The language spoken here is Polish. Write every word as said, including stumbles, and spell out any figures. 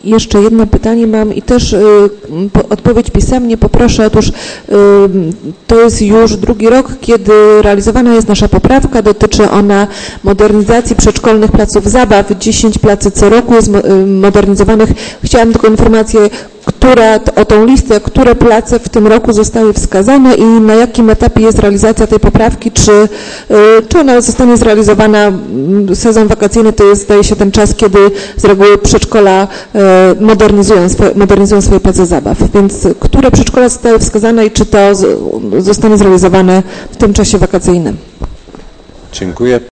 Jeszcze jedno pytanie mam i też y, po, odpowiedź pisemnie poproszę. Otóż y, to jest już drugi rok, kiedy realizowana jest nasza poprawka. Dotyczy ona modernizacji przedszkolnych placów zabaw. dziesięć placy co roku jest modernizowanych. Chciałam tylko informację, która, o tą listę, które place w tym roku zostały wskazane i na jakim etapie jest realizacja tej poprawki, czy, y, czy ona zostanie zrealizowana. Sezon wakacyjny to jest, zdaje się, ten czas, kiedy z reguły przedszkola y, modernizują, swoje, modernizują swoje place zabaw. Więc które przedszkola zostały wskazane i czy to z, zostanie zrealizowane w tym czasie wakacyjnym? Dziękuję.